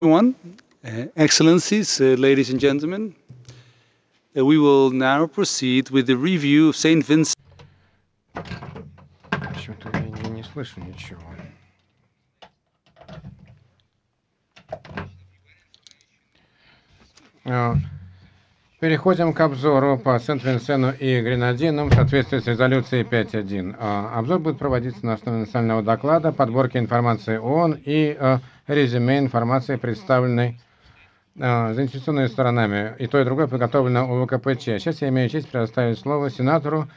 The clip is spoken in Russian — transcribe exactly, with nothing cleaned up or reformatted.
Everyone, uh, Excellencies, uh, ladies and gentlemen, uh, we will now proceed with the review of Saint Vincent. Почему-то я не, не слышу ничего. А, Переходим к обзору по Сент-Винсену и Гренадинам в соответствии с резолюцией пять точка один. А, Обзор будет проводиться на основе национального доклада, подборки информации ООН и а, резюме информации, представленной а, заинтересованными сторонами. И то, и другое подготовлено у ВКПЧ. Сейчас я имею честь предоставить слово сенатору